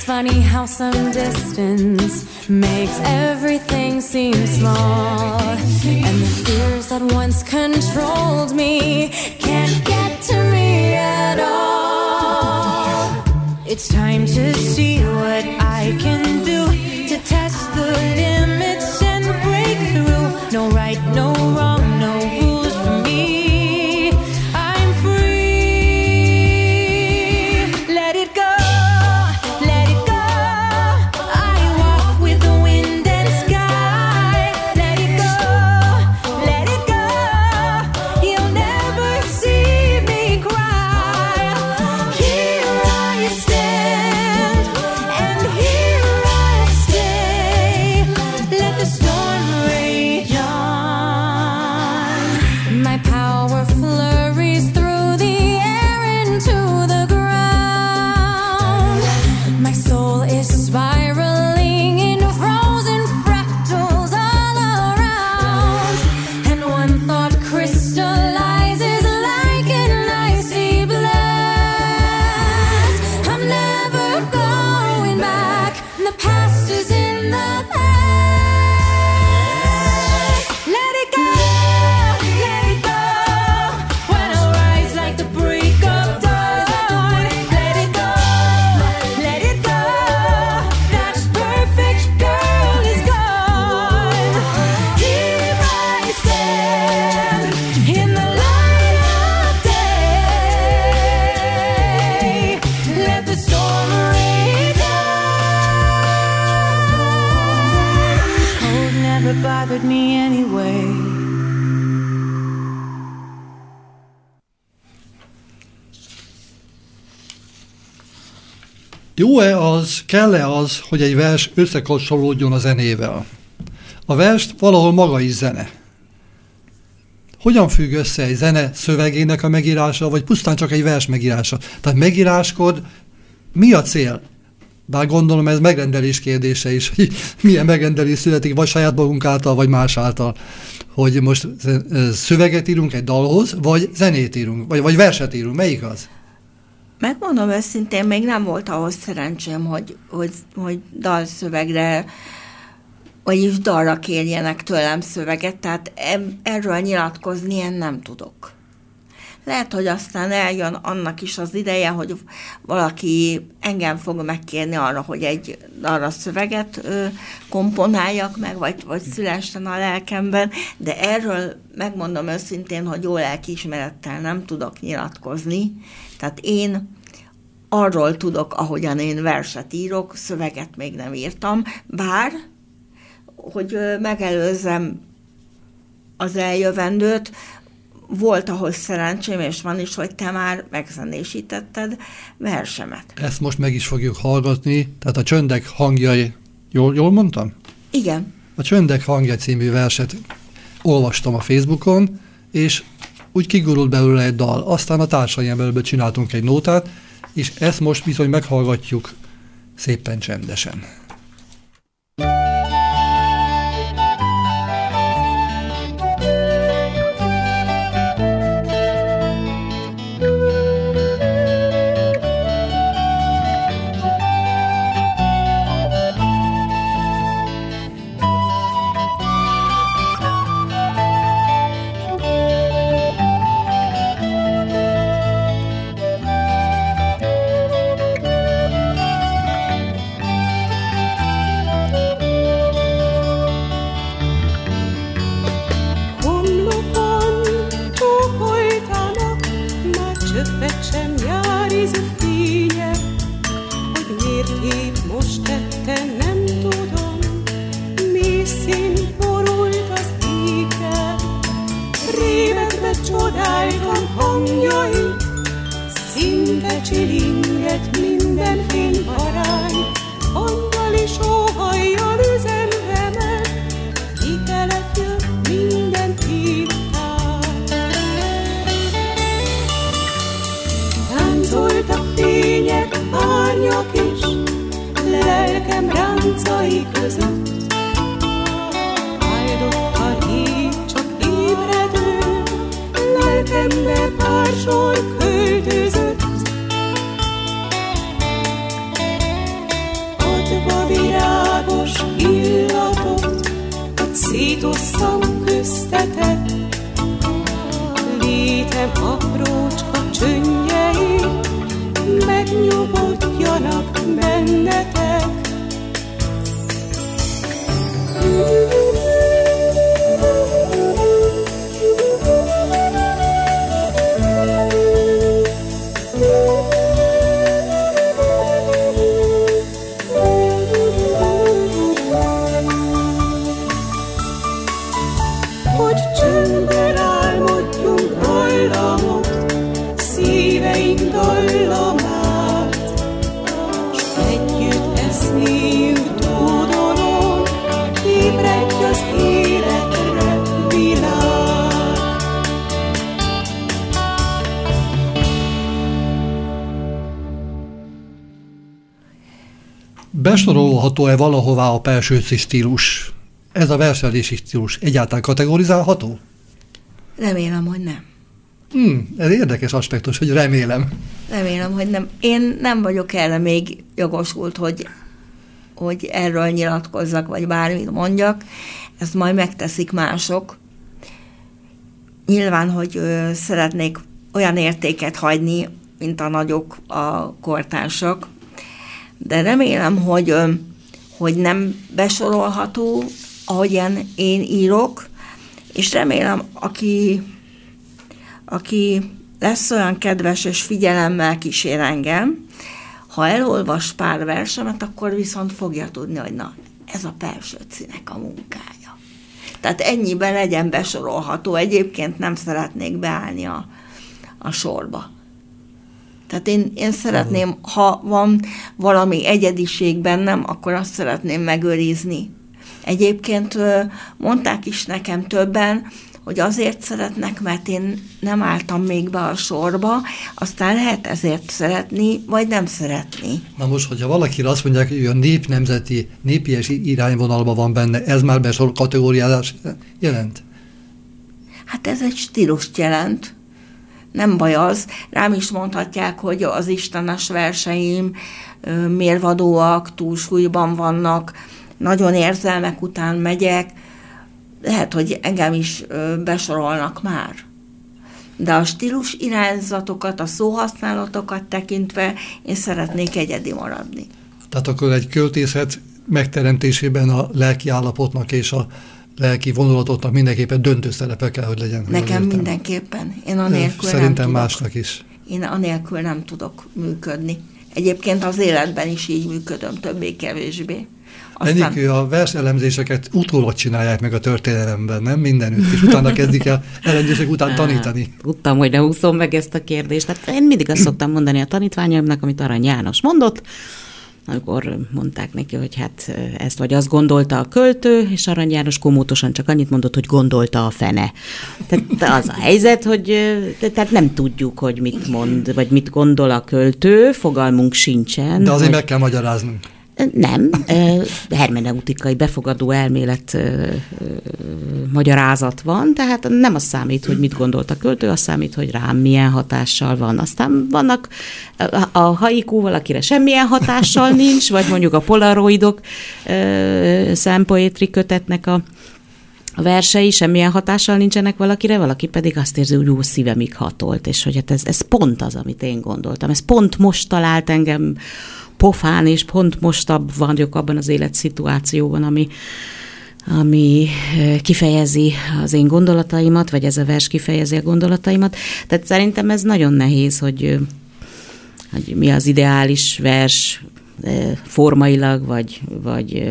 funny how some distance makes everything seem small, and the fears that once controlled me can't get to me at all. It's time to see what I can do to test the limits and break through. No right, no wrong, no rules for me. I'm free. Let it go, let it go. I walk with the wind and sky. Let it go, let it go. You'll never see me cry. Here I stand, and here I stay. Let the storm rage on. My power flurries through the air into the ground. My soul is spiraling in frozen fractals all around. And one thought crystallizes like an icy blast. I'm never going back. The past is in the past. Let it go, let it go. When I rise like the break of dawn. Let it go, let it go. That perfect girl is gone. Here I stand in the light of day. Let the storm rage on. Cold never bothered me anyway. Jó-e az, kell-e az, hogy egy vers összekapcsolódjon a zenével? A verst valahol maga is zene. Hogyan függ össze egy zene szövegének a megírása, vagy pusztán csak egy vers megírása? Tehát megíráskor mi a cél? Bár gondolom ez megrendelés kérdése is, hogy milyen megrendelés születik, vagy saját magunk által, vagy más által. Hogy most szöveget írunk egy dalhoz, vagy zenét írunk, vagy verset írunk. Melyik az? Megmondom őszintén, még nem volt ahhoz szerencsém, hogy dalszövegre, vagyis dalra kérjenek tőlem szöveget, tehát erről nyilatkozni én nem tudok. Lehet, hogy aztán eljön annak is az ideje, hogy valaki engem fog megkérni arra, hogy egy dalra szöveget komponáljak meg, vagy szülessen a lelkemben, de erről megmondom őszintén, hogy jó lelkiismerettel nem tudok nyilatkozni. Tehát én arról tudok, ahogyan én verset írok, szöveget még nem írtam, bár, hogy megelőzzem az eljövendőt, volt ahhoz szerencsém, és van is, hogy te már megzenésítetted versemet. Ezt most meg is fogjuk hallgatni, tehát a Csöndek hangjai, jól mondtam? Igen. A Csöndek hangja című verset olvastam a Facebookon, és úgy kigurult belőle egy dal. Aztán a társaim belőle csináltunk egy nótát, és ezt most bizony meghallgatjuk szépen csendesen. szétosszam köztetek, létem aprócska csöndjei, megnyugodjanak bennetek. Besorolható-e valahová a Pelsőci stílus? Ez a verselési stílus egyáltalán kategorizálható? Remélem, hogy nem. Ez érdekes aspektus, hogy remélem. Remélem, hogy nem. Én nem vagyok erre még jogosult, hogy erről nyilatkozzak, vagy bármit mondjak. Ezt majd megteszik mások. Nyilván, hogy szeretnék olyan értéket hagyni, mint a nagyok, a kortársak, de remélem, hogy nem besorolható, ahogyan én írok, és remélem, aki lesz olyan kedves és figyelemmel kísér engem, ha elolvas pár versemet, akkor viszont fogja tudni, hogy na, ez a Pelsőcinek a munkája. Tehát ennyiben legyen besorolható, egyébként nem szeretnék beállni a sorba. Tehát én szeretném, ha van valami egyediség bennem, akkor azt szeretném megőrizni. Egyébként mondták is nekem többen, hogy azért szeretnek, mert én nem álltam még be a sorba, aztán lehet ezért szeretni, vagy nem szeretni. Na most, hogyha valakire azt mondják, hogy a népnemzeti, népies irányvonalban van benne, ez már besor kategóriázás jelent? Hát ez egy stílust jelent. Nem baj az. Rám is mondhatják, hogy az istenes verseim mérvadóak, túlsúlyban vannak, nagyon érzelmek után megyek. Lehet, hogy engem is besorolnak már. De a stílus irányzatokat, a szóhasználatokat tekintve én szeretnék egyedi maradni. Tehát akkor egy költészet megteremtésében a lelki állapotnak és a lelki vonulatoknak mindenképpen döntő szerepe kell, hogy legyen. Nekem mindenképpen. Én anélkül szerintem másnak is. Én anélkül nem tudok működni. Egyébként az életben is így működöm, többé-kevésbé. Enikő, a verselemzéseket utólag csinálják meg a történelemben, nem mindenütt, és utána kezdik el elemzések után tanítani. Tudtam, hogy ne úszom meg ezt a kérdést. Hát én mindig azt szoktam mondani a tanítványaimnak, amit Arany János mondott, amikor mondták neki, hogy hát ezt vagy azt gondolta a költő, és Arany János komótosan csak annyit mondott, hogy gondolta a fene. Tehát az a helyzet, hogy tehát nem tudjuk, hogy mit mond, vagy mit gondol a költő, fogalmunk sincsen. De azért meg kell magyaráznunk. Nem, hermeneutikai befogadó elmélet magyarázat van, tehát nem az számít, hogy mit gondolt a költő, az számít, hogy rám milyen hatással van. Aztán vannak a haiku valakire semmilyen hatással nincs, vagy mondjuk a polaroidok szempoétri kötetnek a versei semmilyen hatással nincsenek valakire, valaki pedig azt érzi, hogy jó, szívemig hatolt, és hogy hát ez pont az, amit én gondoltam. Ez pont most talált engem pofán, és pont most vagyok abban az életszituációban, ami kifejezi az én gondolataimat, vagy ez a vers kifejezi a gondolataimat. Tehát szerintem ez nagyon nehéz, hogy mi az ideális vers formailag, vagy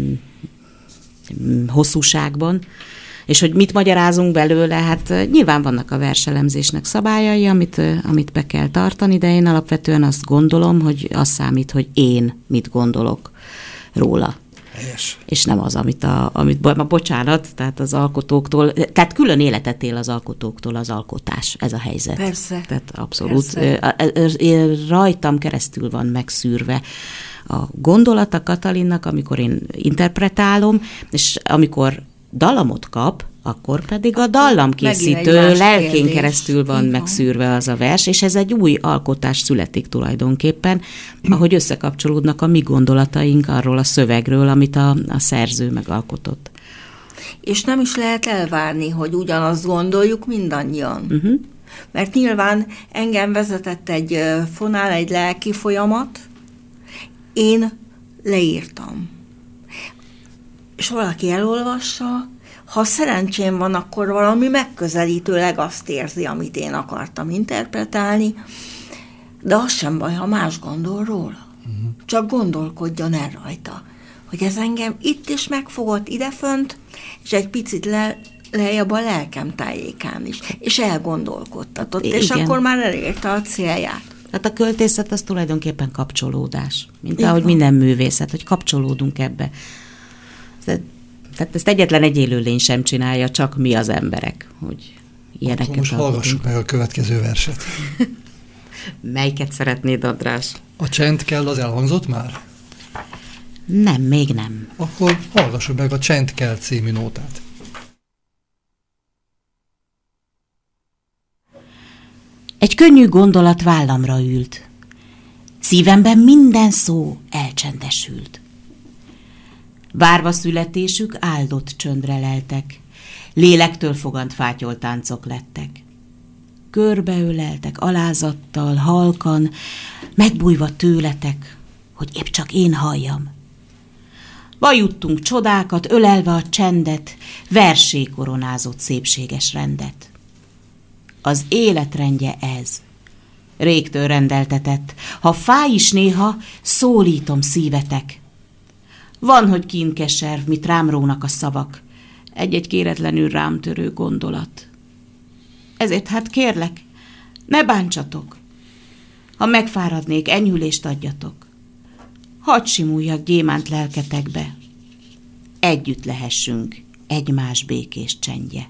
hosszúságban, és hogy mit magyarázunk belőle, hát nyilván vannak a verselemzésnek szabályai, amit be kell tartani, de én alapvetően azt gondolom, hogy az számít, hogy én mit gondolok róla. Helyes. És nem az, amit bocsánat, tehát az alkotóktól, tehát külön életet él az alkotóktól az alkotás, ez a helyzet. Persze. Tehát abszolút. Persze. Rajtam keresztül van megszűrve a gondolat a Katalinnak, amikor én interpretálom, és amikor dallamot kap, akkor pedig a dallamkészítő lelkén keresztül van megszűrve az a vers, és ez egy új alkotás születik tulajdonképpen, ahogy összekapcsolódnak a mi gondolataink arról a szövegről, amit a szerző megalkotott. És nem is lehet elvárni, hogy ugyanazt gondoljuk mindannyian. Mert nyilván engem vezetett egy fonál, egy lelki folyamat, én leírtam. És valaki elolvassa, ha szerencsém van, akkor valami megközelítőleg azt érzi, amit én akartam interpretálni, de az sem baj, ha más gondol róla. Csak gondolkodjon el rajta, hogy ez engem itt is megfogott idefönt, és egy picit lejjebb a lelkem tájékán is, és elgondolkodtatott, Igen. és akkor már elérte a célját. Hát a költészet az tulajdonképpen kapcsolódás, mint ahogy minden művészet, hogy kapcsolódunk ebbe. Tehát ezt egyetlen egy élőlény sem csinálja, csak mi az emberek, hogy ilyeneket akkor most hallgassuk meg a következő verset. Melyiket szeretnéd, András? A csend kell, az elhangzott már? Nem, még nem. Akkor hallgassuk meg a Csend kell című nótát. Egy könnyű gondolat vállamra ült. Szívemben minden szó elcsendesült. Várva születésük áldott csöndre leltek, lélektől fogant fátyolt táncok lettek. Körbeöleltek alázattal, halkan, megbújva tőletek, hogy épp csak én halljam. Vajuttunk csodákat, ölelve a csendet, versé koronázott szépséges rendet. Az életrendje ez, régtől rendeltetett, ha fáj is néha, szólítom szívetek. Van, hogy kínkeserv, mit rám rónak a szavak, egy-egy kéretlenül rám törő gondolat. Ezért hát kérlek, ne bántsatok. Ha megfáradnék, enyhülést adjatok. Hadd simuljak gyémánt lelketekbe. Együtt lehessünk egymás békés csendje.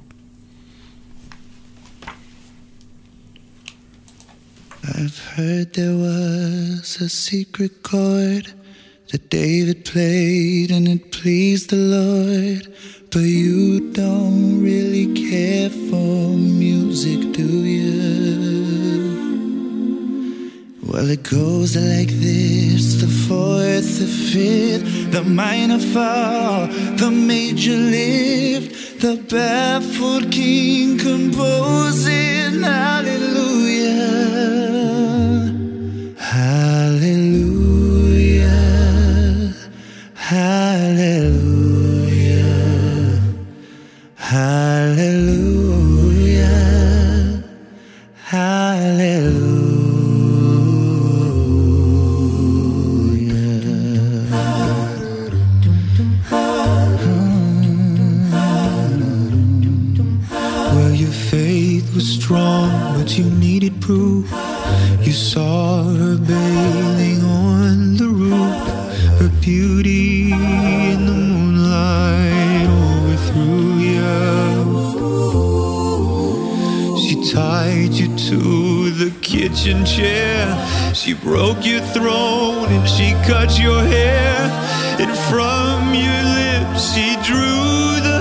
I've heard there was a secret chord that David played and it pleased the Lord, but you don't really care for music, do you? Well, it goes like this: the fourth, the fifth, the minor fall, the major lift, the baffled king composing hallelujah, hallelujah, hallelujah, hallelujah, hallelujah. Strong, but you needed proof. You saw her bathing on the roof, her beauty in the moonlight overthrew you. She tied you to the kitchen chair, she broke your throne and she cut your hair, and from your lips she drew the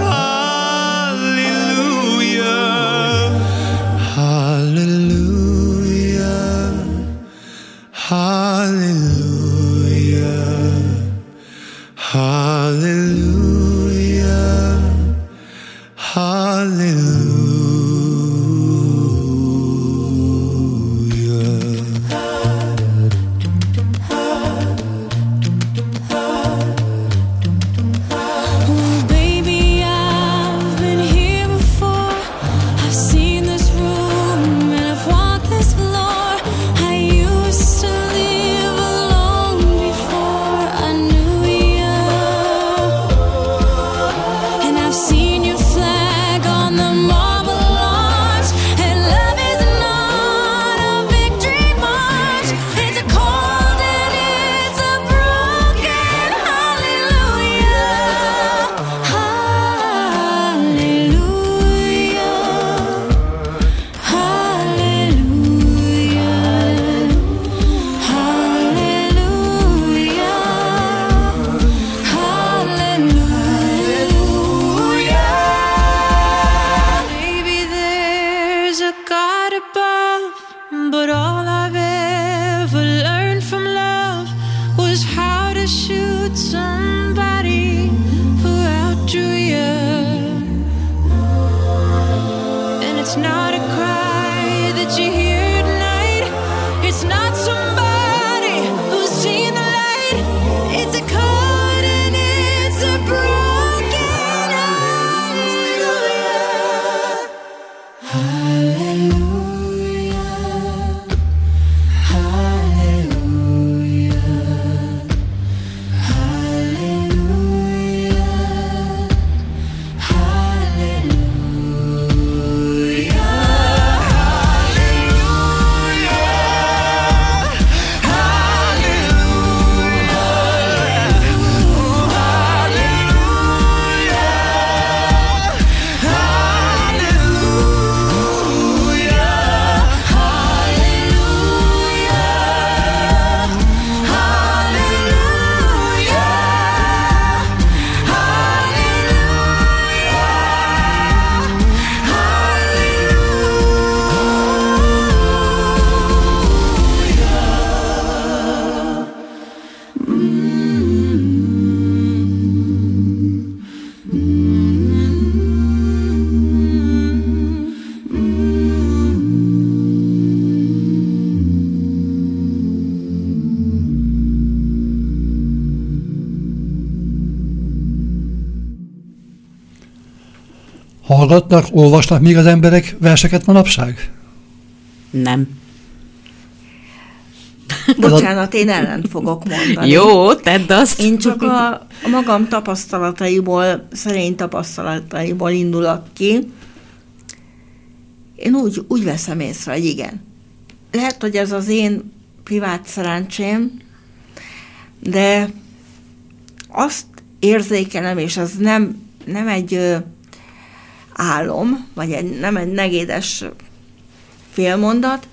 hallelujah, shoot somebody who outdrew you. It's not a cry that you hear tonight. It's not somebody who's seen the light. It's a chord and it's a broken hallelujah. Hallelujah. Hallelujah. Hallgatnak, olvasnak még az emberek verseket manapság? Nem. Bocsánat, én ellent fogok mondani. Jó, tedd azt. Én csak a magam tapasztalataiból, szerény tapasztalataiból indulok ki. Én úgy veszem észre, hogy igen. Lehet, hogy ez az én privát szerencsém, de azt érzékelem, és ez nem egy álom, vagy nem egy negédes félmondat,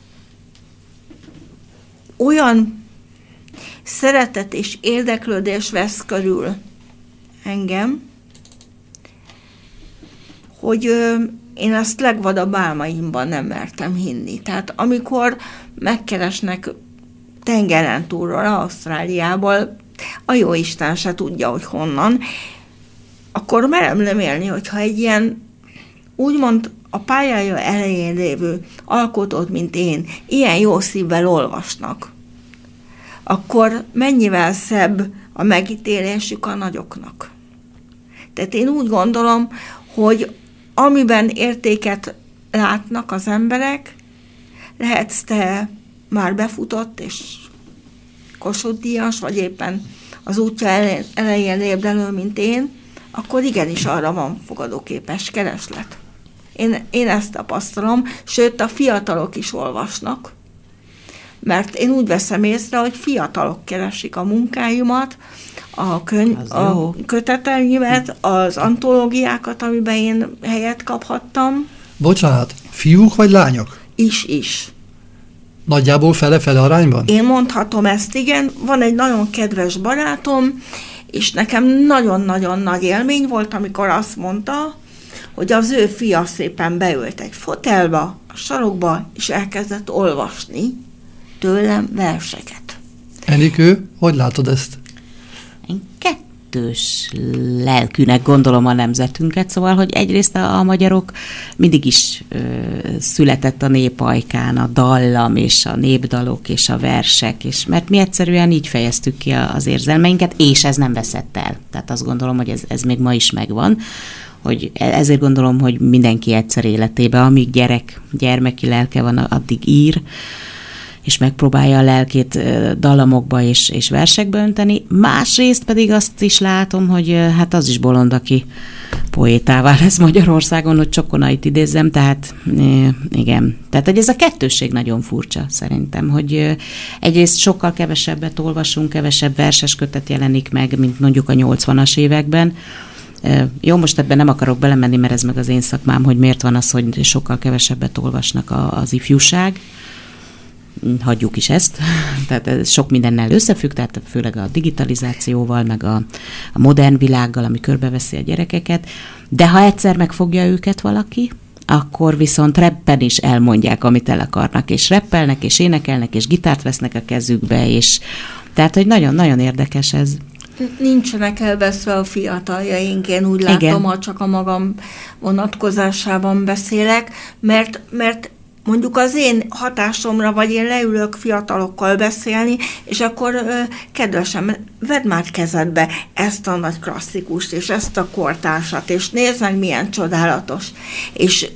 olyan szeretet és érdeklődés vesz körül engem, hogy én ezt legvadabb álmaimban nem mertem hinni. Tehát amikor megkeresnek tengeren túlról, Ausztráliából, a jóisten se tudja, hogy honnan, akkor merem remélni, hogyha egy ilyen, úgymond a pályája elején lévő alkotót, mint én, ilyen jó szívvel olvasnak, akkor mennyivel szebb a megítélésük a nagyoknak. Tehát én úgy gondolom, hogy amiben értéket látnak az emberek, lehetsz te már befutott és Kossuth-díjas, vagy éppen az útja elején lépdelő, mint én, akkor igenis arra van fogadóképes kereslet. Én ezt tapasztalom, sőt a fiatalok is olvasnak, mert én úgy veszem észre, hogy fiatalok keresik a munkájumat, a köteteimet, az antológiákat, amiben én helyet kaphattam. Bocsánat, fiúk vagy lányok? Is. Nagyjából fele-fele arányban? Én mondhatom ezt, igen. Van egy nagyon kedves barátom, és nekem nagyon-nagyon nagy élmény volt, amikor azt mondta, hogy az ő fia szépen beült egy fotelba, a sarokba, és elkezdett olvasni tőlem verseket. Enikő, hogy látod ezt? Én kettős lelkűnek gondolom a nemzetünket, szóval, hogy egyrészt a magyarok mindig is született a népajkán a dallam, és a népdalok, és a versek, és mert mi egyszerűen így fejeztük ki az érzelmeinket, és ez nem veszett el. Tehát azt gondolom, hogy ez még ma is megvan, hogy ezért gondolom, hogy mindenki egyszer életében, amíg gyermeki lelke van, addig ír, és megpróbálja a lelkét dallamokba és versekbe önteni. Másrészt pedig azt is látom, hogy hát az is bolond, aki poétává lesz Magyarországon, hogy Csokonait idézzem, tehát igen. Tehát, hogy ez a kettősség nagyon furcsa szerintem, hogy egyrészt sokkal kevesebbet olvasunk, kevesebb verses kötet jelenik meg, mint mondjuk a 80-as években. Jó, most ebben nem akarok belemenni, mert ez meg az én szakmám, hogy miért van az, hogy sokkal kevesebbet olvasnak az ifjúság. Hagyjuk is ezt, tehát ez sok mindennel összefügg, tehát főleg a digitalizációval, meg a modern világgal, ami körbeveszi a gyerekeket, de ha egyszer megfogja őket valaki, akkor viszont reppen is elmondják, amit el akarnak, és reppelnek, és énekelnek, és gitárt vesznek a kezükbe, és tehát, hogy nagyon-nagyon érdekes ez. nincsenek elveszve a fiataljaink, én úgy látom, Igen. ha csak a magam vonatkozásában beszélek, mert mondjuk az én hatásomra, vagy én leülök fiatalokkal beszélni, és akkor kedvesem, vedd már kezedbe ezt a nagy klasszikust, és ezt a kortársat, és nézd meg, milyen csodálatos. És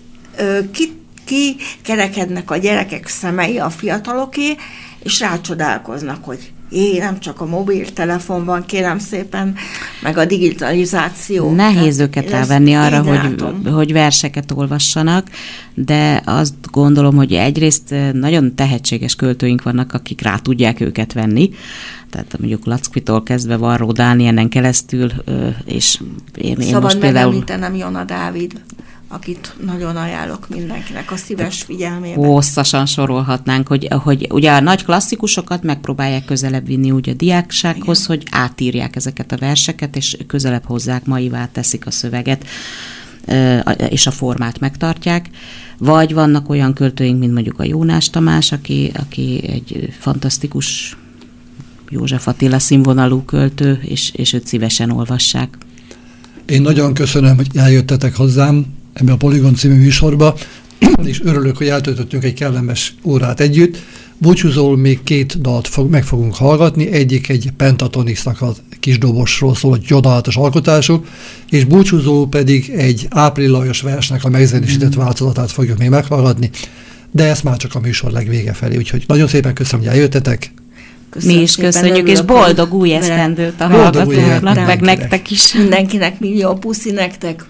ki kerekednek a gyerekek szemei, a fiataloké, és rácsodálkoznak, hogy nem csak a mobiltelefon van, kérem szépen, meg a digitalizáció. Nehéz őket rávenni arra, látom. hogy verseket olvassanak, de azt gondolom, hogy egyrészt nagyon tehetséges költőink vannak, akik rá tudják őket venni. Tehát mondjuk Lackvitól kezdve Varró Dánielen keresztül, és én Szabad most például... megemlítenem Jona Dávid, akit nagyon ajánlok mindenkinek a szíves figyelmébe. Hosszasan sorolhatnánk, hogy ugye a nagy klasszikusokat megpróbálják közelebb vinni úgy a diáksághoz, igen, hogy átírják ezeket a verseket, és közelebb hozzák, maivá teszik a szöveget, és a formát megtartják. Vagy vannak olyan költőink, mint mondjuk a Jónás Tamás, aki egy fantasztikus József Attila színvonalú költő, és őt szívesen olvassák. Én nagyon köszönöm, hogy eljöttetek hozzám ebbe a Poligon című műsorba, és örülök, hogy eltöltöttünk egy kellemes órát együtt. Búcsúzóul még 2 dalt meg fogunk hallgatni, egyik egy Pentatonixnak a kisdobosról szól, hogy csodálatos alkotásuk, és búcsúzóul pedig egy Április Lajos versnek a megzenésített változatát fogjuk még meghallgatni, de ezt már csak a műsor legvége felé, úgyhogy nagyon szépen köszönöm, hogy eljöttetek. Mi is köszönjük, és boldog új esztendőt a hallgatóknak, meg nektek is. Mindenkinek millió puszi, nektek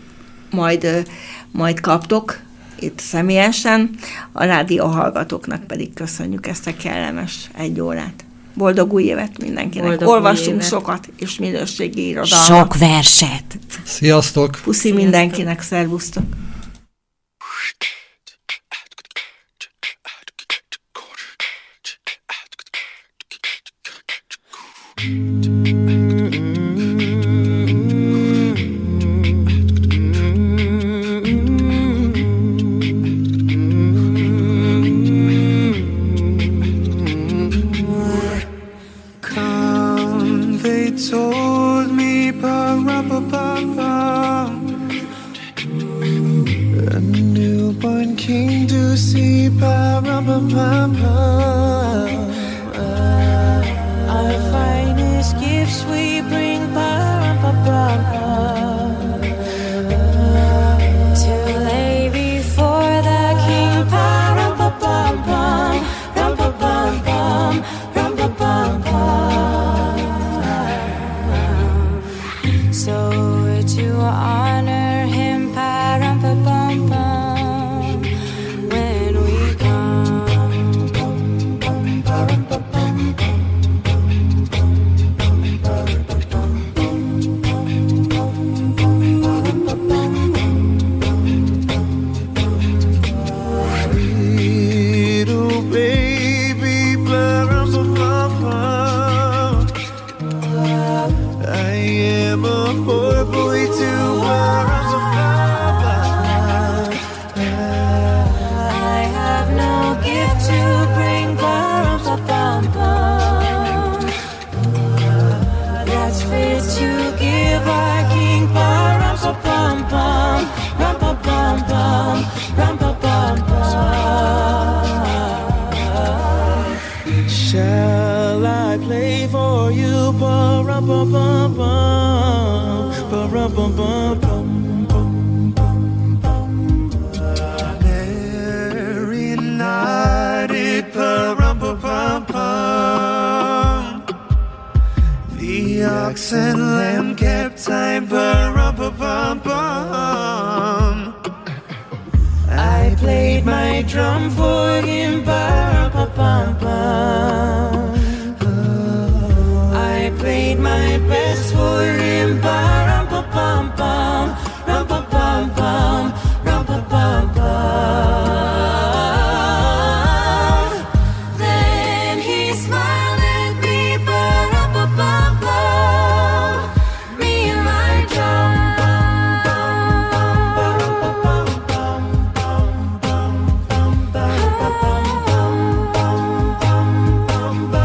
majd kaptok itt személyesen, a rádió hallgatóknak pedig köszönjük ezt a kellemes 1 órát. Boldog új évet mindenkinek. Boldog olvassunk sokat, és minőségi irodalmat. Sok verset. Sziasztok! Puszi mindenkinek, szervusztok! Told me, a newborn king to see, Our finest gifts we bring, To lay before the king, so to honor him, when we come. little baby, I am a poor boy too. I have no gift to bring, that's fit to give our king, Shall I play for you? Merry night, the ox and lamb kept time. I played my drum for him. I played my best for him. Then he smiled at me, me and my drum.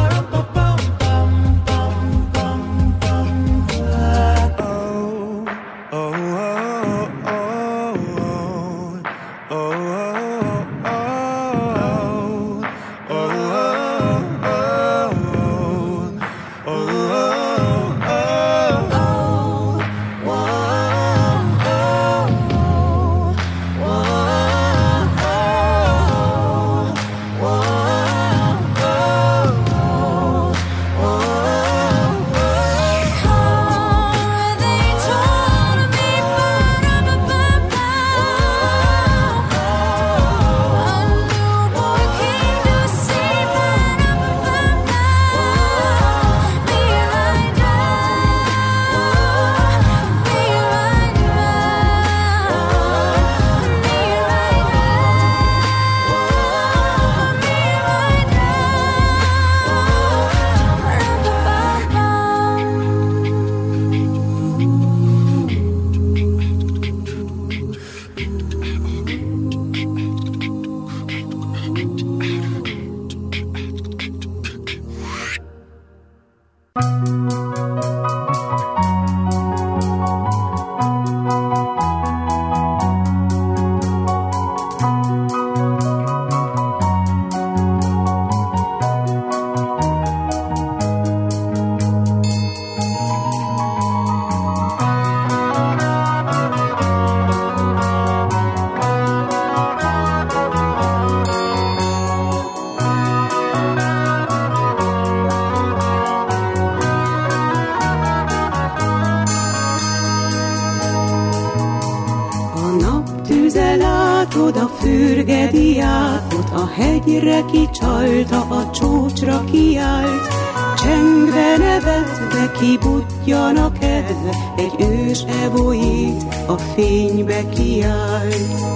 oda fürge diákot, a hegyre kicsalta, a csúcsra kiállt, csengve nevetve kibutjan a kedve, egy ős eboid a fénybe kiállt.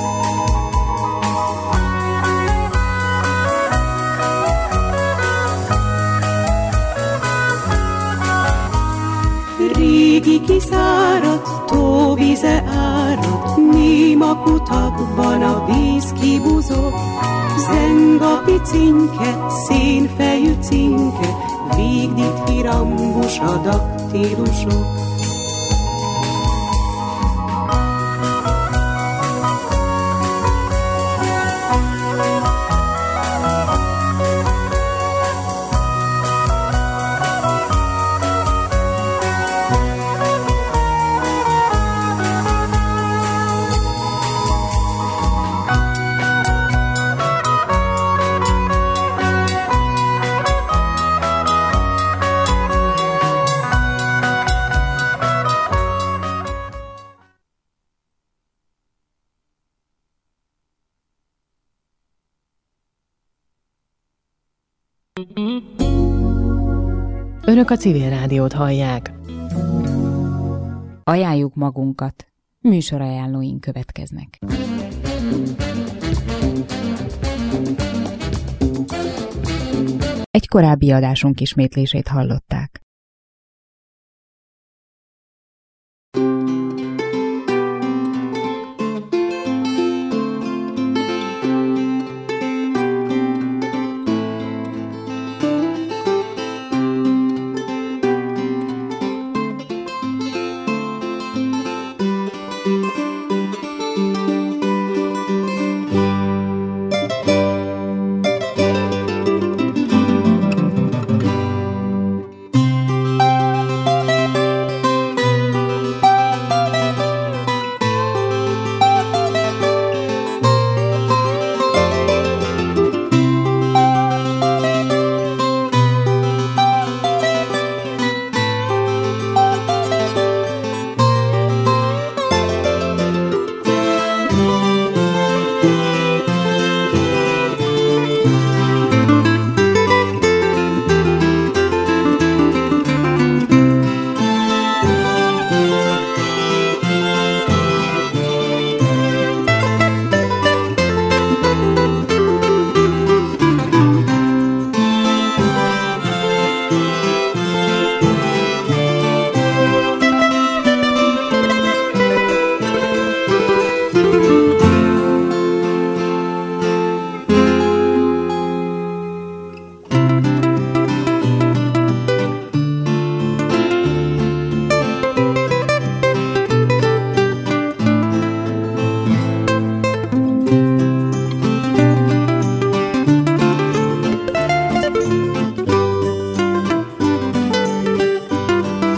Régi kiszáradt, tóvize árad, néma kutakban a víz kibuzog, zeng a picinke, szénfejű cinke, végdit hirambus a daktilusok. Önök a Civil Rádiót hallják. Ajánljuk magunkat. Műsorajánlóink következnek. Egy korábbi adásunk ismétlését hallották.